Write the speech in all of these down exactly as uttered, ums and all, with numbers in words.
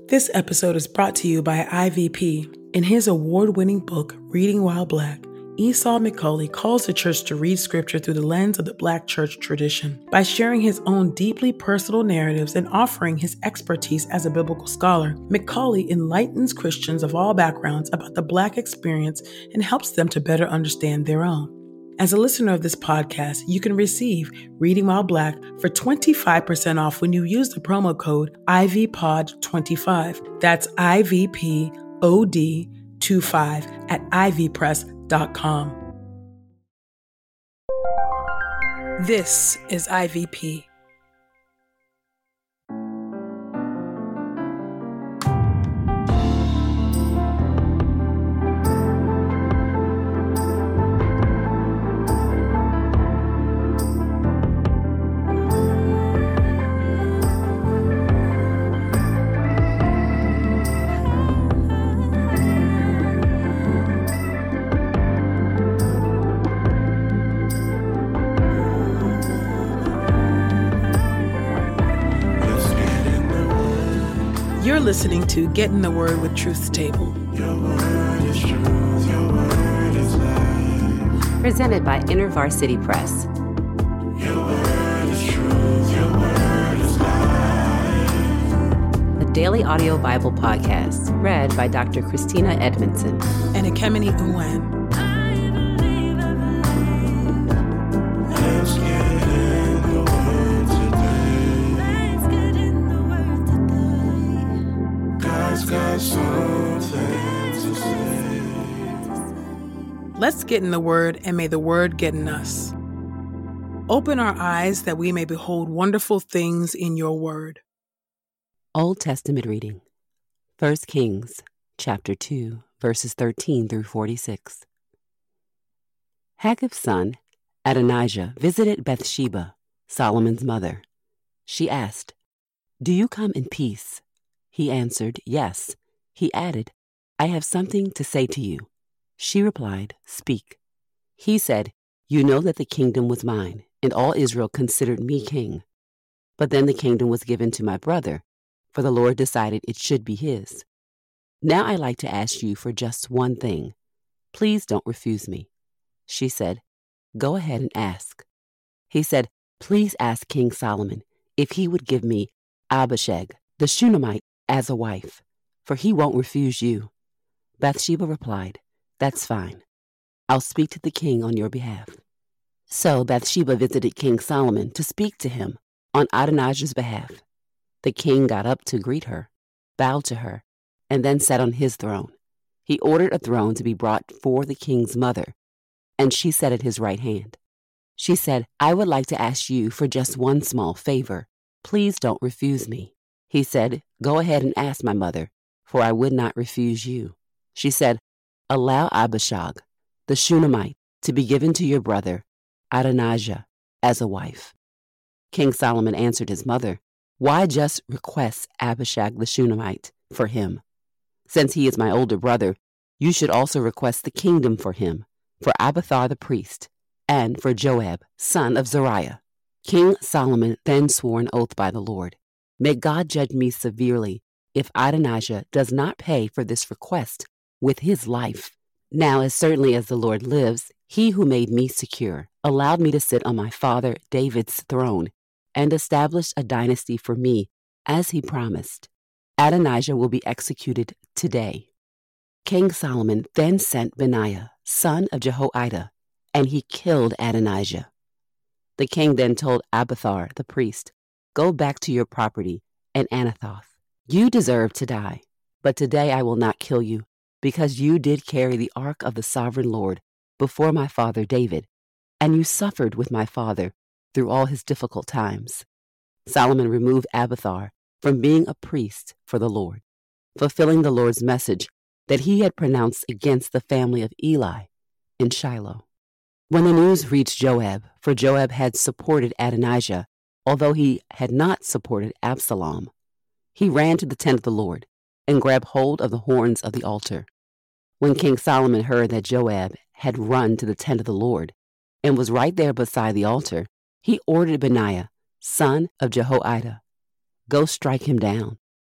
This episode is brought to you by I V P. In his award-winning book, Reading While Black, Esau McCaulley calls the church to read scripture through the lens of the Black church tradition. By sharing his own deeply personal narratives and offering his expertise as a biblical scholar, McCaulley enlightens Christians of all backgrounds about the Black experience and helps them to better understand their own. As a listener of this podcast, you can receive Reading While Black for twenty-five percent off when you use the promo code I V P O D twenty-five. That's I V P O D twenty-five at I V press dot com. This is I V P. You're listening to Get in the Word with Truth's Table. Your word is truth, your word is life. Presented by InterVarsity Press. Your word is truth, your word is life. A daily audio Bible podcast read by Doctor Christina Edmondson and Ekemini Uwan. Let's get in the word today. God's got something to say. Let's get in the Word, and may the Word get in us. Open our eyes that we may behold wonderful things in your Word. Old Testament reading. First Kings, chapter two, verses thirteen through forty-six. Haggab's son, Adonijah, visited Bathsheba, Solomon's mother. She asked, "Do you come in peace?" He answered, "Yes." He added, "I have something to say to you." She replied, "Speak." He said, "You know that the kingdom was mine, and all Israel considered me king. But then the kingdom was given to my brother, for the Lord decided it should be his. Now I'd like to ask you for just one thing. Please don't refuse me." She said, "Go ahead and ask." He said, "Please ask King Solomon if he would give me Abishag, the Shunammite, as a wife, for he won't refuse you." Bathsheba replied, "That's fine. I'll speak to the king on your behalf." So Bathsheba visited King Solomon to speak to him on Adonijah's behalf. The king got up to greet her, bowed to her, and then sat on his throne. He ordered a throne to be brought for the king's mother, and she sat at his right hand. She said, "I would like to ask you for just one small favor. Please don't refuse me." He said, "Go ahead and ask my mother, for I would not refuse you." She said, "Allow Abishag, the Shunammite, to be given to your brother, Adonijah, as a wife." King Solomon answered his mother, "Why just request Abishag the Shunammite for him? Since he is my older brother, you should also request the kingdom for him, for Abiathar the priest, and for Joab, son of Zeruiah." King Solomon then swore an oath by the Lord, "May God judge me severely if Adonijah does not pay for this request with his life. Now, as certainly as the Lord lives, he who made me secure, allowed me to sit on my father David's throne, and established a dynasty for me, as he promised. Adonijah will be executed today." King Solomon then sent Benaiah, son of Jehoiada, and he killed Adonijah. The king then told Abiathar the priest, "Go back to your property in Anathoth. You deserve to die, but today I will not kill you, because you did carry the ark of the sovereign Lord before my father David, and you suffered with my father through all his difficult times." Solomon removed Abiathar from being a priest for the Lord, fulfilling the Lord's message that he had pronounced against the family of Eli in Shiloh. When the news reached Joab, for Joab had supported Adonijah, although he had not supported Absalom, he ran to the tent of the Lord and grabbed hold of the horns of the altar. When King Solomon heard that Joab had run to the tent of the Lord and was right there beside the altar, he ordered Benaiah, son of Jehoiada, "Go strike him down."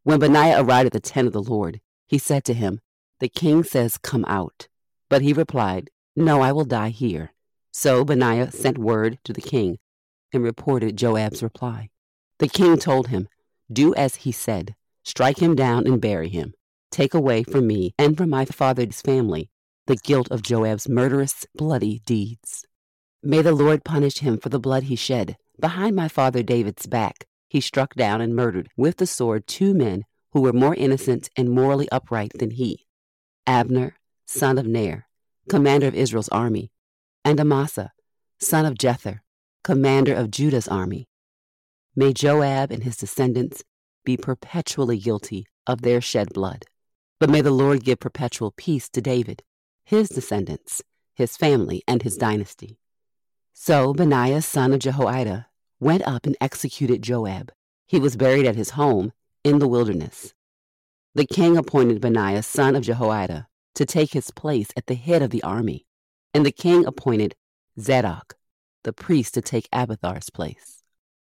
When Benaiah arrived at the tent of the Lord, he said to him, "The king says, 'Come out.'" But he replied, "No, I will die here." So Benaiah sent word to the king and reported Joab's reply. The king told him, "Do as he said. Strike him down and bury him. Take away from me and from my father's family the guilt of Joab's murderous, bloody deeds. May the Lord punish him for the blood he shed. Behind my father David's back, he struck down and murdered with the sword two men who were more innocent and morally upright than he, Abner, son of Ner, commander of Israel's army, and Amasa, son of Jether, commander of Judah's army. May Joab and his descendants be perpetually guilty of their shed blood. But may the Lord give perpetual peace to David, his descendants, his family, and his dynasty." So Benaiah, son of Jehoiada, went up and executed Joab. He was buried at his home in the wilderness. The king appointed Benaiah, son of Jehoiada, to take his place at the head of the army, and the king appointed Zadok, the priest, to take Abithar's place.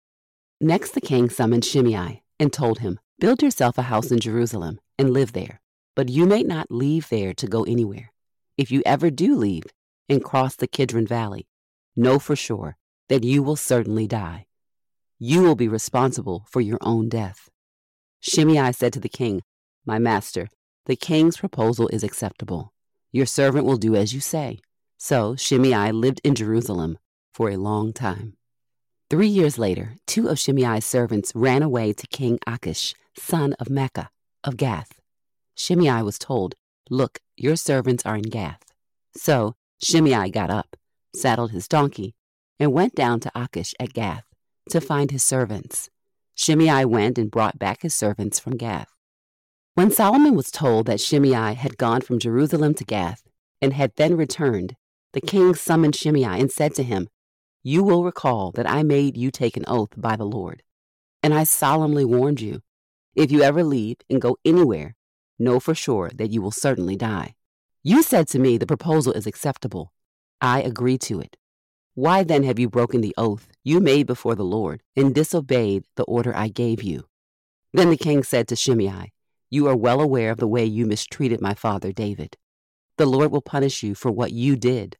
Next the king summoned Shimei and told him, "Build yourself a house in Jerusalem and live there, but you may not leave there to go anywhere. If you ever do leave and cross the Kidron Valley, know for sure that you will certainly die. You will be responsible for your own death." Shimei said to the king, "My master, the king's proposal is acceptable. Your servant will do as you say." So Shimei lived in Jerusalem for a long time. Three years later, two of Shimei's servants ran away to King Achish, son of Maacah of Gath. Shimei was told, "Look, your servants are in Gath." So Shimei got up, saddled his donkey, and went down to Achish at Gath to find his servants. Shimei went and brought back his servants from Gath. When Solomon was told that Shimei had gone from Jerusalem to Gath and had then returned, the king summoned Shimei and said to him, "You will recall that I made you take an oath by the Lord, and I solemnly warned you, if you ever leave and go anywhere, know for sure that you will certainly die. You said to me, the proposal is acceptable. I agree to it. Why then have you broken the oath you made before the Lord and disobeyed the order I gave you?" Then the king said to Shimei, "You are well aware of the way you mistreated my father David. The Lord will punish you for what you did.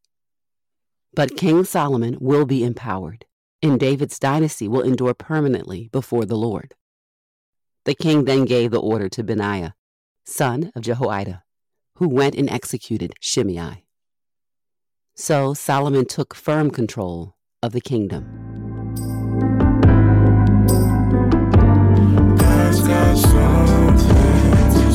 But King Solomon will be empowered, and David's dynasty will endure permanently before the Lord." The king then gave the order to Benaiah, son of Jehoiada, who went and executed Shimei. So Solomon took firm control of the kingdom. God's got something to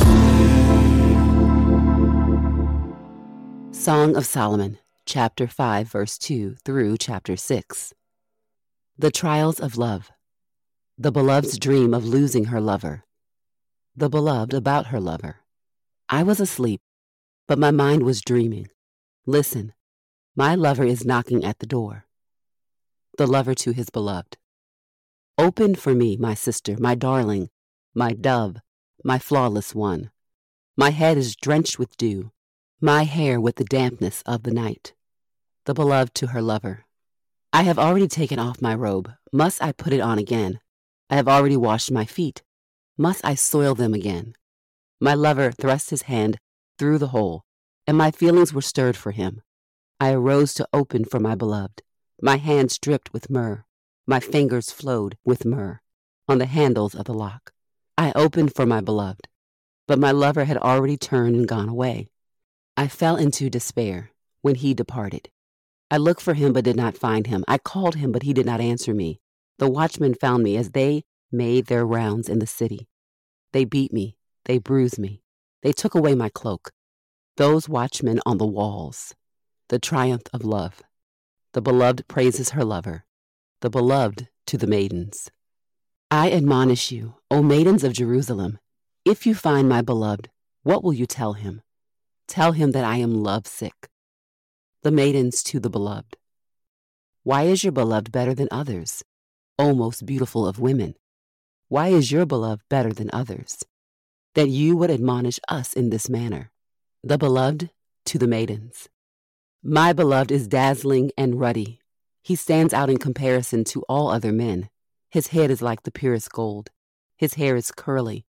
say. Song of Solomon, chapter five, verse two through chapter six. The trials of love. The beloved's dream of losing her lover. The beloved about her lover. I was asleep, but my mind was dreaming. Listen, my lover is knocking at the door. The lover to his beloved. Open for me, my sister, my darling, my dove, my flawless one. My head is drenched with dew, my hair with the dampness of the night. The beloved to her lover. I have already taken off my robe. Must I put it on again? I have already washed my feet. Must I soil them again? My lover thrust his hand through the hole, and my feelings were stirred for him. I arose to open for my beloved. My hands dripped with myrrh. My fingers flowed with myrrh on the handles of the lock. I opened for my beloved, but my lover had already turned and gone away. I fell into despair when he departed. I looked for him but did not find him. I called him but he did not answer me. The watchmen found me as they made their rounds in the city. They beat me. They bruised me. They took away my cloak. Those watchmen on the walls. The triumph of love. The beloved praises her lover. The beloved to the maidens. I admonish you, O maidens of Jerusalem, if you find my beloved, what will you tell him? Tell him that I am lovesick. The maidens to the beloved. Why is your beloved better than others, O most beautiful of women? Why is your beloved better than others, that you would admonish us in this manner? The beloved to the maidens. My beloved is dazzling and ruddy. He stands out in comparison to all other men. His head is like the purest gold. His hair is curly,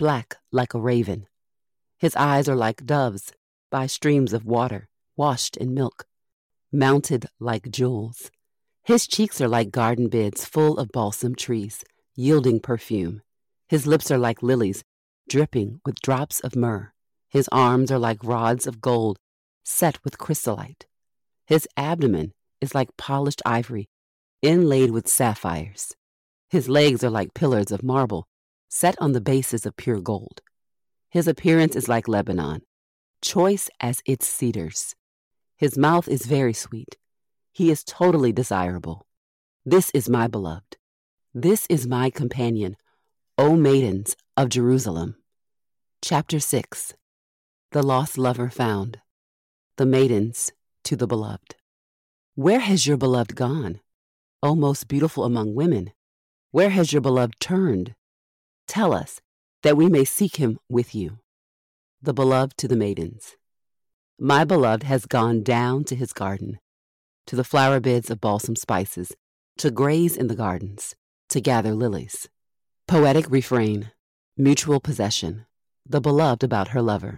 black like a raven. His eyes are like doves by streams of water, washed in milk, mounted like jewels. His cheeks are like garden beds full of balsam trees, yielding perfume. His lips are like lilies, dripping with drops of myrrh. His arms are like rods of gold, set with chrysolite. His abdomen is like polished ivory, inlaid with sapphires. His legs are like pillars of marble, set on the bases of pure gold. His appearance is like Lebanon, choice as its cedars. His mouth is very sweet. He is totally desirable. This is my beloved. This is my companion, O maidens of Jerusalem. Chapter six. The Lost Lover Found. The Maidens to the Beloved. Where has your beloved gone, O most beautiful among women? Where has your beloved turned? Tell us, that we may seek him with you. The Beloved to the Maidens. My beloved has gone down to his garden, to the flower beds of balsam spices, to graze in the gardens, to gather lilies. Poetic refrain, mutual possession, the beloved about her lover.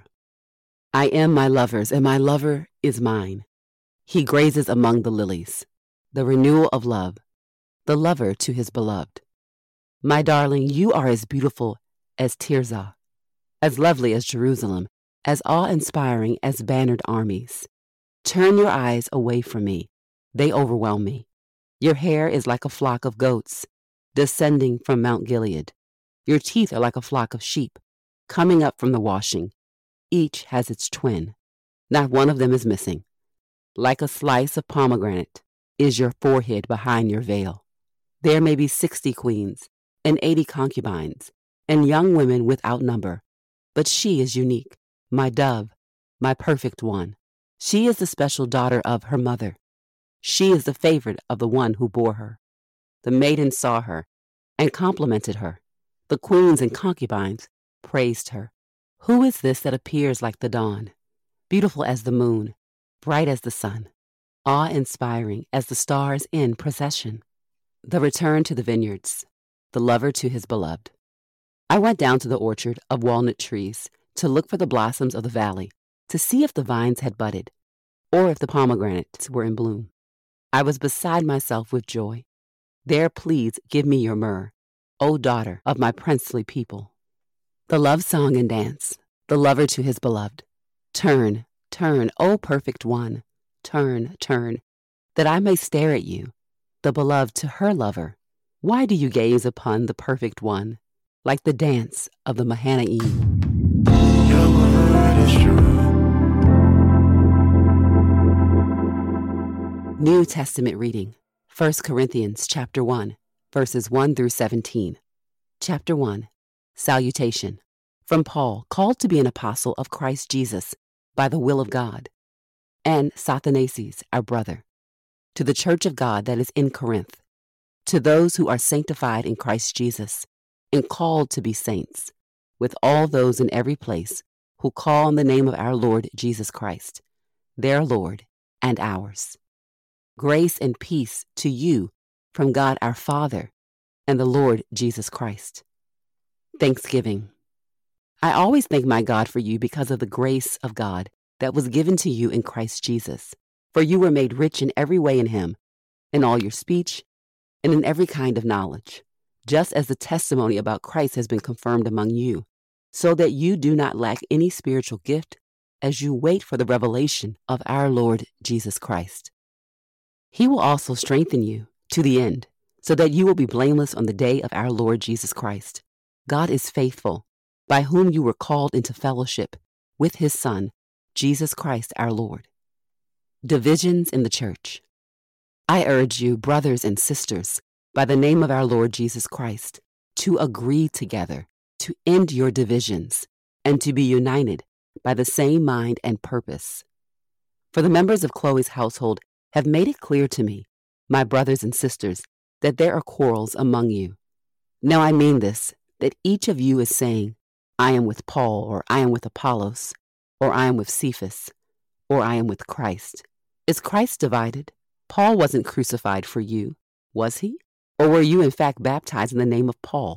I am my lover's, and my lover is mine. He grazes among the lilies, the renewal of love, the lover to his beloved. My darling, you are as beautiful as Tirzah, as lovely as Jerusalem, as awe-inspiring as bannered armies. Turn your eyes away from me. They overwhelm me. Your hair is like a flock of goats, descending from Mount Gilead. Your teeth are like a flock of sheep, coming up from the washing. Each has its twin. Not one of them is missing. Like a slice of pomegranate is your forehead behind your veil. There may be sixty queens and eighty concubines, and young women without number, but she is unique, my dove, my perfect one. She is the special daughter of her mother. She is the favorite of the one who bore her. The maidens saw her and complimented her. The queens and concubines praised her. Who is this that appears like the dawn, beautiful as the moon, bright as the sun, awe-inspiring as the stars in procession? The return to the vineyards, the lover to his beloved. I went down to the orchard of walnut trees to look for the blossoms of the valley, to see if the vines had budded, or if the pomegranates were in bloom. I was beside myself with joy. There, please give me your myrrh, O daughter of my princely people. The love song and dance, the lover to his beloved. Turn, turn, O perfect one, turn, turn, that I may stare at you, the beloved to her lover. Why do you gaze upon the perfect one, like the dance of the Mahanaim? Your word is true. New Testament reading, First Corinthians chapter one, verses one through seventeen. Chapter one, Salutation. From Paul, called to be an apostle of Christ Jesus by the will of God, and Sosthenes, our brother, to the church of God that is in Corinth, to those who are sanctified in Christ Jesus, and called to be saints, with all those in every place who call on the name of our Lord Jesus Christ, their Lord and ours. Grace and peace to you from God our Father and the Lord Jesus Christ. Thanksgiving. I always thank my God for you because of the grace of God that was given to you in Christ Jesus. For you were made rich in every way in him, in all your speech, and in every kind of knowledge, just as the testimony about Christ has been confirmed among you, so that you do not lack any spiritual gift as you wait for the revelation of our Lord Jesus Christ. He will also strengthen you to the end, so that you will be blameless on the day of our Lord Jesus Christ. God is faithful, by whom you were called into fellowship with his Son, Jesus Christ our Lord. Divisions in the church. I urge you, brothers and sisters, by the name of our Lord Jesus Christ, to agree together, to end your divisions, and to be united by the same mind and purpose. For the members of Chloe's household have made it clear to me, my brothers and sisters, that there are quarrels among you. Now I mean this, that each of you is saying, I am with Paul, or I am with Apollos, or I am with Cephas, or I am with Christ. Is Christ divided? Paul wasn't crucified for you, was he? Or were you in fact baptized in the name of Paul?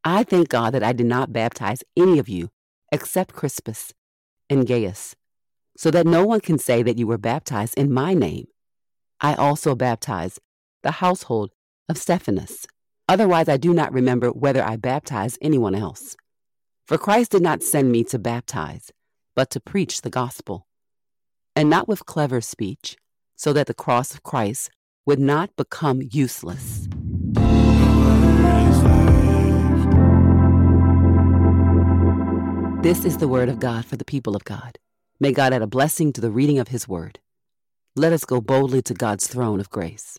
I thank God that I did not baptize any of you except Crispus and Gaius, so that no one can say that you were baptized in my name. I also baptized the household of Stephanas. Otherwise, I do not remember whether I baptized anyone else. For Christ did not send me to baptize, but to preach the gospel, and not with clever speech, so that the cross of Christ would not become useless. This is the word of God for the people of God. May God add a blessing to the reading of his word. Let us go boldly to God's throne of grace.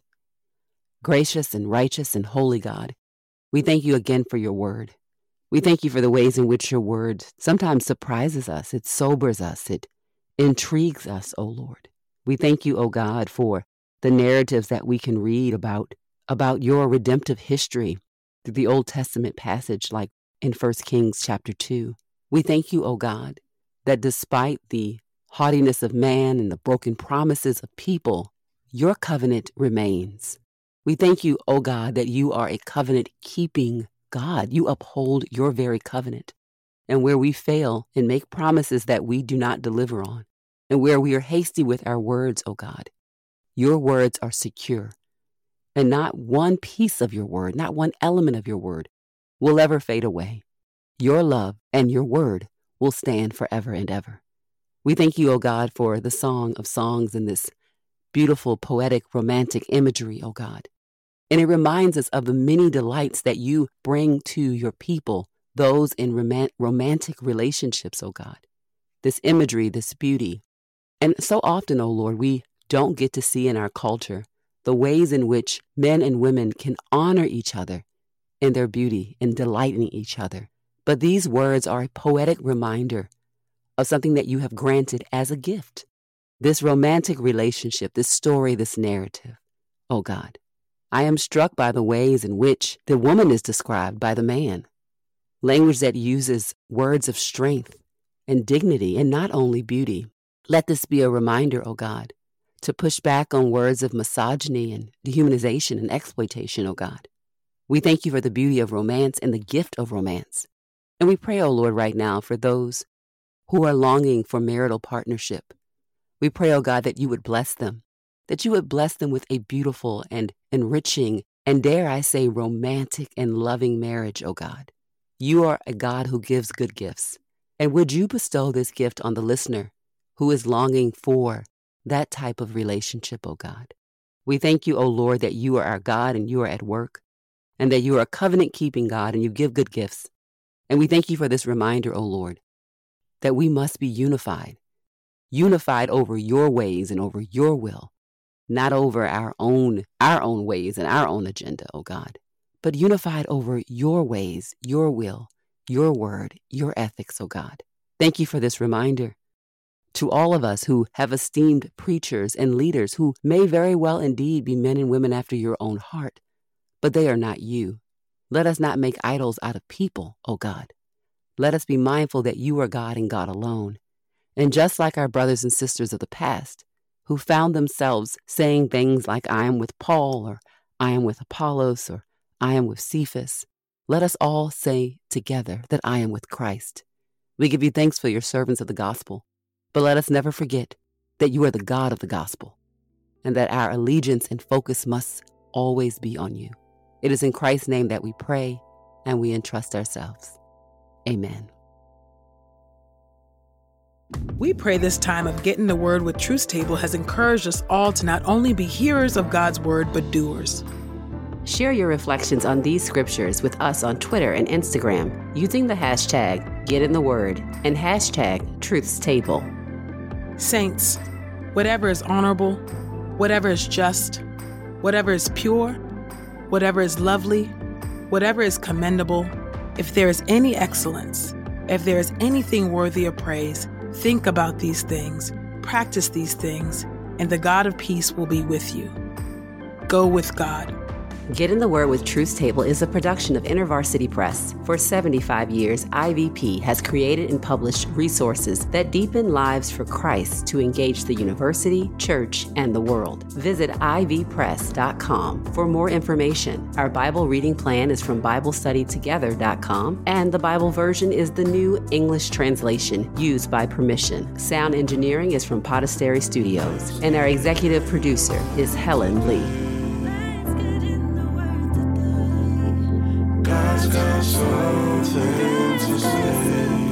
Gracious and righteous and holy God, we thank you again for your word. We thank you for the ways in which your word sometimes surprises us. It sobers us. It intrigues us, O Lord. We thank you, O God, for the narratives that we can read about, about your redemptive history through the Old Testament passage like in First Kings chapter two. We thank you, O God, that despite the haughtiness of man and the broken promises of people, your covenant remains. We thank you, O God, that you are a covenant-keeping God. You uphold your very covenant. And where we fail and make promises that we do not deliver on, and where we are hasty with our words, O God, your words are secure. And not one piece of your word, not one element of your word will ever fade away. Your love and your word will stand forever and ever. We thank you, O God, for the Song of Songs and this beautiful, poetic, romantic imagery, O God. And it reminds us of the many delights that you bring to your people, those in rom- romantic relationships, O God. This imagery, this beauty. And so often, O Lord, we don't get to see in our culture the ways in which men and women can honor each other in their beauty and delight in each other. But these words are a poetic reminder of something that you have granted as a gift. This romantic relationship, this story, this narrative, O God. I am struck by the ways in which the woman is described by the man. Language that uses words of strength and dignity and not only beauty. Let this be a reminder, O God, to push back on words of misogyny and dehumanization and exploitation, O God. We thank you for the beauty of romance and the gift of romance. And we pray, O Lord, right now for those who are longing for marital partnership. We pray, O God, that you would bless them, that you would bless them with a beautiful and enriching and, dare I say, romantic and loving marriage, O God. You are a God who gives good gifts. And would you bestow this gift on the listener who is longing for that type of relationship, O God? We thank you, O Lord, that you are our God and you are at work, and that you are a covenant-keeping God and you give good gifts. And we thank you for this reminder, O Lord, that we must be unified, unified over your ways and over your will, not over our own, our own ways and our own agenda, O God, but unified over your ways, your will, your word, your ethics, O God. Thank you for this reminder. To all of us who have esteemed preachers and leaders who may very well indeed be men and women after your own heart, but they are not you. Let us not make idols out of people, O God. Let us be mindful that you are God and God alone. And just like our brothers and sisters of the past, who found themselves saying things like, I am with Paul, or I am with Apollos, or I am with Cephas, let us all say together that I am with Christ. We give you thanks for your servants of the gospel, but let us never forget that you are the God of the gospel, and that our allegiance and focus must always be on you. It is in Christ's name that we pray and we entrust ourselves. Amen. We pray this time of Getting the Word with Truth Table has encouraged us all to not only be hearers of God's word, but doers. Share your reflections on these scriptures with us on Twitter and Instagram using the hashtag GetInTheWord and hashtag Truth's Table. Saints, whatever is honorable, whatever is just, whatever is pure, whatever is lovely, whatever is commendable, if there is any excellence, if there is anything worthy of praise, think about these things, practice these things, and the God of peace will be with you. Go with God. Get in the Word with Truth's Table is a production of InterVarsity Press. For seventy-five years, I V P has created and published resources that deepen lives for Christ to engage the university, church, and the world. Visit I V press dot com for more information. Our Bible reading plan is from Bible Study Together dot com, and the Bible version is the New English Translation used by permission. Sound engineering is from Podastery Studios, and our executive producer is Helen Lee. God's got something to say.